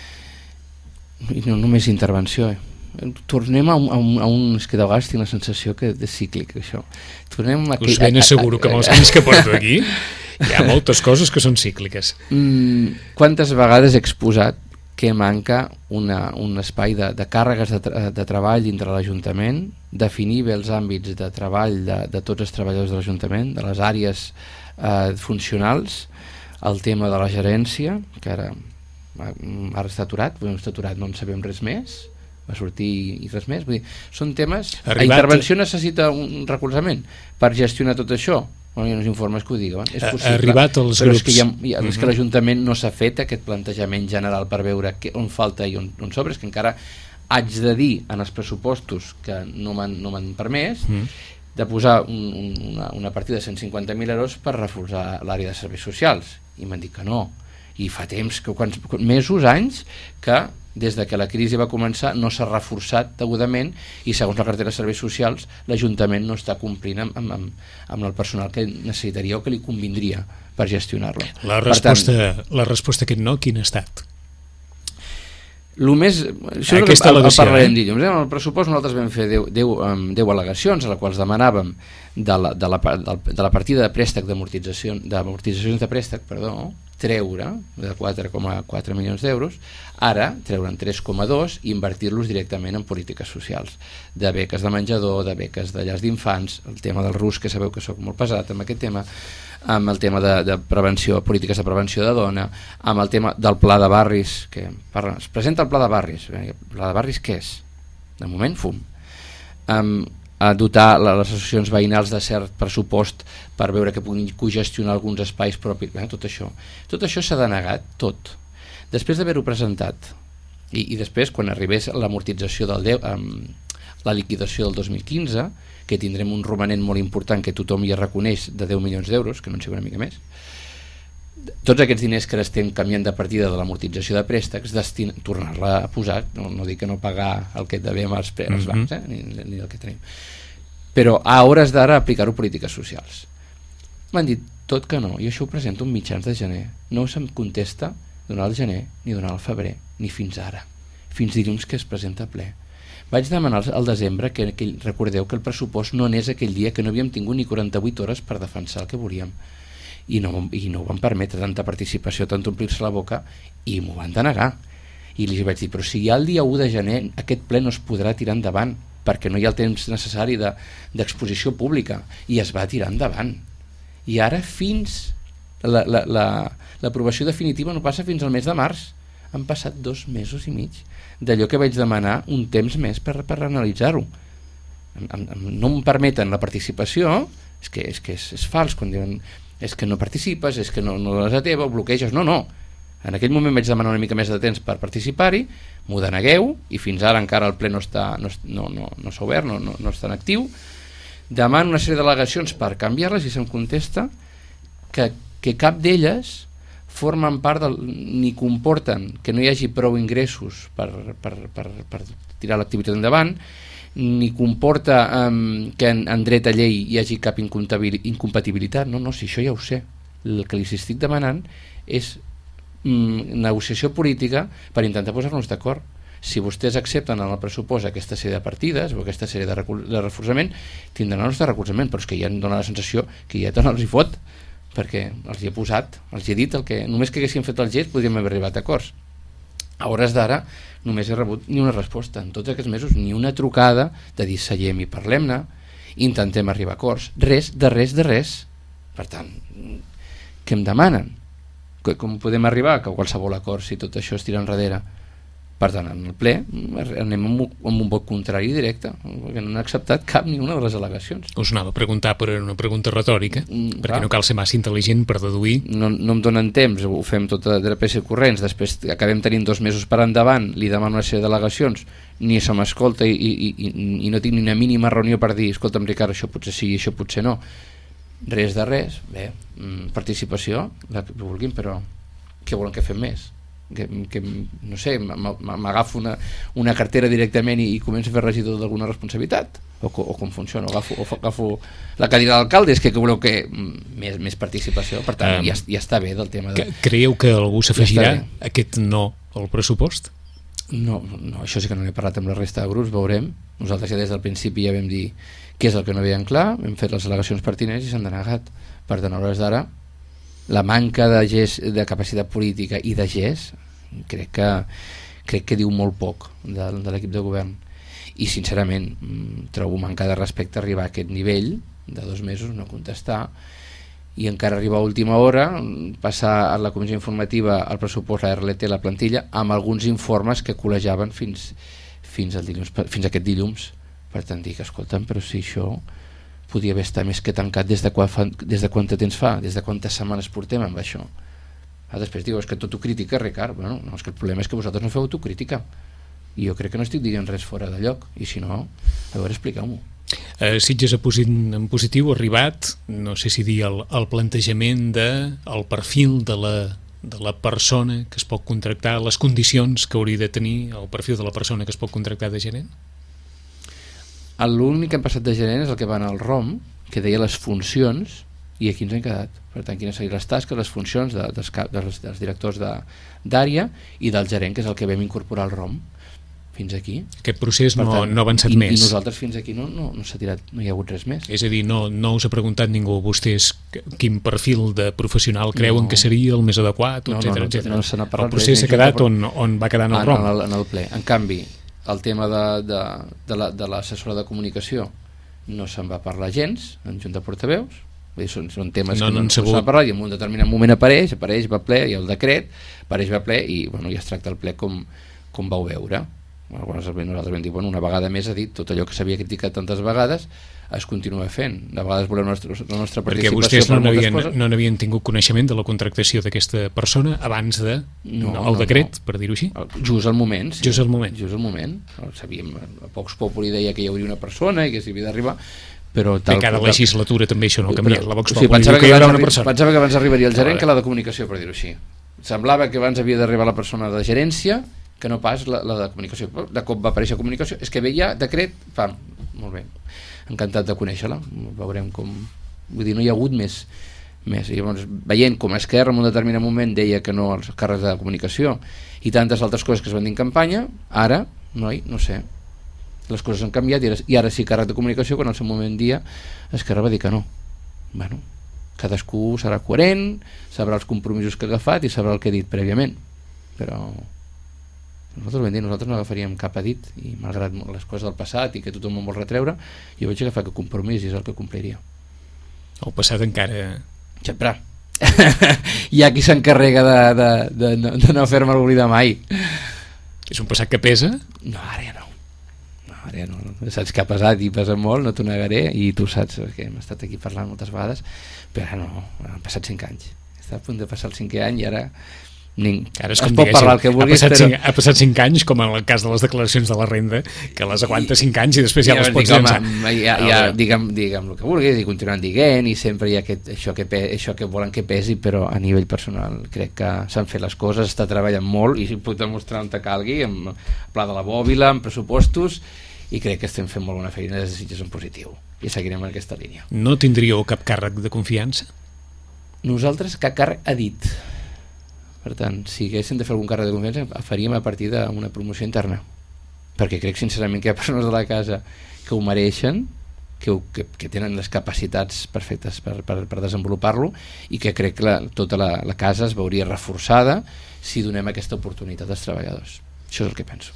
I no només intervenció, eh? Tornem a un, a un, a un és que de vegades tinc la sensació que de cíclic això. Tornem a us ben asseguro que amb els anys que porto aquí hi ha moltes coses que són cícliques. Mm, quantes vegades he exposat que manca una, un espai de, de càrregues de, tra de treball dintre l'Ajuntament, definir bé els àmbits de treball de, de tots els treballadors de l'Ajuntament, de les àrees eh, funcionals, el tema de la gerència, que ara, ara està aturat, bueno, està aturat, no en sabem res més, va sortir i res més. Vull dir, són temes... Arribat... La intervenció necessita un recolzament per gestionar tot això. Bueno, hi ha uns informes que ho diguen. És possible, arribat als però grups. és que, hi ha, hi ha, és que l'Ajuntament no s'ha fet aquest plantejament general per veure que, on falta i on, on sobra. És que encara haig de dir en els pressupostos que no m'han no m'han permès mm. de posar un, un, una, una partida de cent cinquanta mil euros per reforçar l'àrea de serveis socials. I m'han dit que no. I fa temps, que quants, mesos, anys, que des de que la crisi va començar no s'ha reforçat degudament i segons la cartera de serveis socials l'Ajuntament no està complint amb, amb, amb el personal que necessitaria o que li convindria per gestionar-lo. La resposta, per tant, la resposta a aquest no, quin ha estat? El més, això Aquesta el, el, el parlarem eh? dilluns. En el pressupost nosaltres vam fer deu al·legacions a les quals demanàvem de la, de la, de la partida de préstec d'amortització d'amortitzacions de préstec, perdó, treure de quatre coma quatre milions d'euros, ara treure'n tres coma dos i invertir-los directament en polítiques socials, de beques de menjador, de beques de llars d'infants, el tema del R U S, que sabeu que soc molt pesat amb aquest tema, amb el tema de, de prevenció, polítiques de prevenció de dona, amb el tema del pla de barris, que parla, es presenta el pla de barris. El pla de barris què és? De moment, fum. Amb a dotar les associacions veïnals de cert pressupost per veure que puguin cogestionar alguns espais propis, eh, tot això tot això s'ha denegat, tot. Després d'haver-ho presentat I, i després, quan arribés l'amortització del deu, um, la liquidació del dos mil quinze, que tindrem un romanent molt important que tothom ja reconeix de deu milions d'euros, que no en sé una mica més, tots aquests diners que ara estem canviant de partida de l'amortització de préstecs, tornar-la a posar, no, no dic que no pagar el que devem als, als bancs, eh? ni, ni el que tenim, però a hores d'ara aplicar-ho a polítiques socials. M'han dit tot que no, i això ho presento en mitjans de gener, no se'm contesta donar al gener, ni donar al febrer, ni fins ara, fins dilluns que es presenta ple. Vaig demanar al desembre que, que recordeu que el pressupost no anés aquell dia, que no havíem tingut ni quaranta-vuit hores per defensar el que volíem, i no, i no ho van permetre, tanta participació, tant omplir-se la boca, i m'ho van denegar. I li vaig dir, però si ja el dia u de gener aquest ple no es podrà tirar endavant perquè no hi ha el temps necessari de, d'exposició pública, i es va tirar endavant, i ara fins la, la, la, l'aprovació definitiva no passa fins al mes de març. Han passat dos mesos i mig d'allò que vaig demanar un temps més per, per analitzar-ho. No em permeten la participació, és que és, que és, és fals quan diuen és que no participes, és que no, no és la teva, o bloqueges. No, no, en aquell moment vaig demanar una mica més de temps per participar-hi, m'ho denegueu, i fins ara encara el ple no està, no, no, no, no s'ha obert, no, no, no està en actiu. Demano una sèrie d'al·legacions per canviar-les i se'm contesta que, que cap d'elles formen part del, ni comporten que no hi hagi prou ingressos per, per, per, per tirar l'activitat endavant, ni comporta um, que en, en dret a llei hi hagi cap incompatibilitat. No, no, si això ja ho sé. El que li estic demanant és um, negociació política per intentar posar-nos d'acord. Si vostès accepten en el pressupost aquesta sèrie de partides o aquesta sèrie de, recol- de reforçament, tindran el nostre recolzament, però és que ja em dona la sensació que ja tant els hi fot, perquè els hi he posat, els hi he dit el que només que haguéssim fet el gest podríem haver arribat a acords. A hores d'ara només he rebut ni una resposta en tots aquests mesos, ni una trucada de dir seiem i parlem-ne, intentem arribar a acords, res de res de res. Per tant, què em demanen? Com podem arribar a qualsevol acord si tot això es tira enrere? Per tant, en el ple anem amb un, amb un vot contrari directe, perquè no han acceptat cap ni una de les al·legacions. Us anava a preguntar, però era una pregunta retòrica, mm, perquè clar, no cal ser massa intel·ligent per deduir. No, no em donen temps, ho fem tot de pressa i corrents, després acabem tenint dos mesos per endavant, li demano una sèrie d'al·legacions, ni se m'escolta i, i, i, i no tinc ni una mínima reunió per dir, escolta'm Ricard, això potser sí, això potser no. Res de res, bé, participació, la que vulguin, però què volen que fem més? Que, que no sé, m'agafo una, una cartera directament i, i començo a fer regidor d'alguna responsabilitat o, o com funciona, o agafo, o agafo la cadira d'alcalde, és que, que voleu que més, més participació, per tant um, ja, ja està bé del tema de... Creieu que algú s'afegirà ja aquest no al pressupost? No, no, això sí que no n'he parlat amb la resta de grups, veurem. Nosaltres ja des del principi ja vam dir què és el que no veiem clar, hem fet les al·legacions pertinents i s'han denegat. Per tant, a hores d'ara la manca de gest, de capacitat política i de gest, crec que, crec que diu molt poc de, de l'equip de govern. I sincerament trobo manca de respecte arribar a aquest nivell de dos mesos, no contestar, i encara arribar a última hora, passar a la comissió informativa al pressupost, la R L T, la plantilla, amb alguns informes que col·lejaven fins, fins, al dilluns, fins aquest dilluns. Per tant, dic, escolta'm, però si això podia haver estat més que tancat des de, quan fa, des de quant temps fa, des de quantes setmanes portem amb això. Ah, després diu, és que tu crítica, Ricard. Bueno, no, és que el problema és que vosaltres no feu autocrítica, i jo crec que no estic dient res fora de lloc, i si no, a veure, expliqueu-m'ho. Eh, Sitges en positiu ha arribat, no sé si dir el, el plantejament de el perfil de la, de la persona que es pot contractar, les condicions que hauria de tenir el perfil de la persona que es pot contractar de gerent. L'únic que hem passat de gerent és el que va anar al R O M, que deia les funcions, i aquí ens hem quedat. Per tant, quines serien les tasques, les funcions de, dels, dels, dels directors d'àrea i del gerent, que és el que vam incorporar al R O M. Fins aquí. Aquest procés no, tant, no ha avançat i, més. I nosaltres fins aquí no, no, no s'ha tirat, no hi ha hagut res més. És a dir, no, no us ha preguntat ningú vostès quin perfil de professional creuen no. que seria el més adequat, no, etcètera, no, no, etcètera. No, no el procés s'ha quedat on, on va quedar en el R O M. En el, en el ple. En canvi, el tema de, de, de, la, de l'assessora de comunicació no se'n va parlar gens en Junta de Portaveus. Vull dir, són, són temes no, que no, no s'ha parlat, i en un determinat moment apareix, apareix, va ple, i el decret apareix, va ple, i bueno, ja es tracta el ple com, com vau veure. Nosaltres vam dir, bueno, una vegada més ha dit tot allò que s'havia criticat tantes vegades es continua fent. De vegades volem la nostra, la nostra participació. Perquè vostès no n'havien no n'havien tingut coneixement de la contractació d'aquesta persona abans de no, no, el decret, no, no. per dir-ho així? Just al moment, sí. Just al moment. Just al moment. Sabíem, a Vox Populi deia que hi hauria una persona i que s'hi havia d'arribar, però tal... Cada com, legislatura també això no ha canviat. La Vox Populi o sigui, diu que, que hi haurà una persona. Pensava que abans arribaria el gerent que la de comunicació, per dir-ho així. Semblava que abans havia d'arribar la persona de gerència que no pas la, la de comunicació. De cop va aparèixer comunicació, és que veia decret, pam, molt bé, encantat de conèixer-la, veurem com... Vull dir, no hi ha hagut més, més. I llavors, veient com Esquerra en un determinat moment deia que no als càrrecs de comunicació i tantes altres coses que es van dir en campanya, ara, noi, no sé, les coses han canviat i ara, i ara sí càrrec de comunicació, quan al seu moment dia Esquerra va dir que no. Bueno, cadascú serà coherent, sabrà els compromisos que ha agafat i sabrà el que ha dit prèviament, però... Nosaltres vam dir, nosaltres no agafaríem cap a dit i malgrat les coses del passat i que tothom em vol retreure, jo vaig agafar que compromís i és el que compliria. El passat encara... Sempre. Hi ha qui s'encarrega de, de, de, no, de no fer-me l'oblidar mai. És un passat que pesa? No, ara ja no. No, ara ja no. Saps que ha pesat i pesa molt, no t'ho negaré, i tu saps que hem estat aquí parlant moltes vegades, però ara no, han passat cinc anys. Està a punt de passar el cinquè any i ara... Ning. Ara es, es pot parlar el que vulguis, ha passat, però... cinc, ha passat cinc anys, com en el cas de les declaracions de la renda, que les aguanta cinc anys i després ja, ja les pots llançar. Ja, ja, digue'm, digue'm el que vulguis i continuant dient, i sempre hi ha aquest, això, que pe, això que volen que pesi, però a nivell personal crec que s'han fet les coses, està treballant molt i puc demostrar on te calgui, amb el pla de la bòbila, amb pressupostos, i crec que estem fent molt bona feina, des de Sitges en positiu, i seguirem en aquesta línia. No tindríeu cap càrrec de confiança? Nosaltres cap càrrec ha dit. Per tant, si haguéssim de fer algun càrrec de confiança, faríem a partir d'una promoció interna. Perquè crec sincerament que hi ha persones de la casa que ho mereixen, que, ho, que, que tenen les capacitats perfectes per, per, per desenvolupar-lo, i que crec que la, tota la, la casa es veuria reforçada si donem aquesta oportunitat als treballadors. Això és el que penso.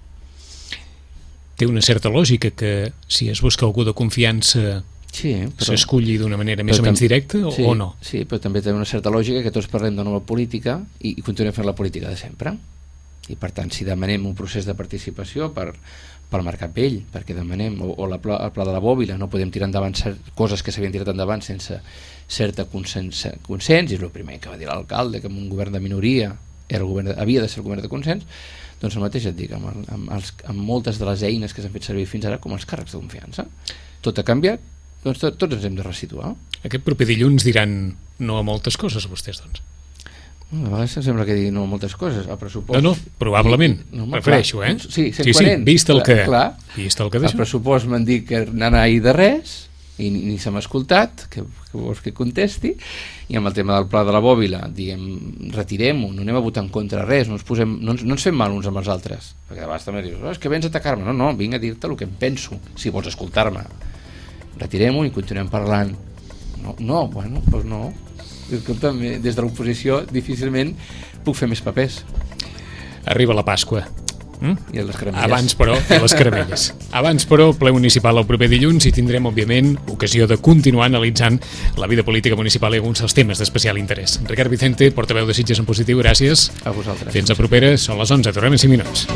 Té una certa lògica que si es busca algú de confiança... Sí, s'esculli d'una manera més o menys directa o, sí, o no? Sí, però també té una certa lògica que tots parlem de nova política i, i continuem fent la política de sempre. I per tant, si demanem un procés de participació per, per marcar pell, perquè demanem, o, o la pla, el pla de la bòbila, no podem tirar endavant cert, coses que s'havien tirat endavant sense certa consens, consens, i és el primer que va dir l'alcalde, que en un govern de minoria era el govern de, havia de ser el govern de consens, doncs el mateix et dic, amb, el, amb, els, amb moltes de les eines que s'han fet servir fins ara, com els càrrecs de confiança. Tot ha canviat, doncs tot, tots ens hem de resituar. Aquest proper dilluns diran no a moltes coses vostès, doncs? A vegades sembla que dir no a moltes coses, a pressupost... No, no, probablement, I, no, prefereixo, clar, eh? Sí, sí, sí, vist el que... Clar, vist el que deixo. Al pressupost m'han dit que n'anà-hi de res, i ni, ni se m'ha escoltat, que, que vols que contesti, i amb el tema del pla de la bòbila, diguem, retirem-ho, no anem a votar en contra res, no ens, posem, no ens, no ens fem mal uns amb els altres, perquè a vegades també dius, oh, és que vens a atacar-me, no, no, vinc a dir-te el que em penso, si vols escoltar-me. Retirem-ho i continuem parlant. No, no bueno, doncs no. Des de l'oposició difícilment puc fer més papers. Arriba la Pasqua. Mm? I les caramelles. Abans, però, i les caramelles. Abans, però, ple municipal el proper dilluns i tindrem, òbviament, ocasió de continuar analitzant la vida política municipal i alguns dels temes d'especial interès. Ricard Vicente, portaveu de Sitges en Positiu, gràcies. A vosaltres. Fins a propera, són les onze, tornem en cinc minuts.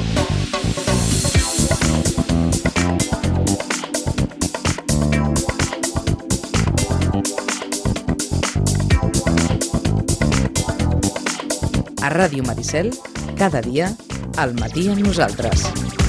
A Ràdio Maricel, cada dia, al matí amb nosaltres.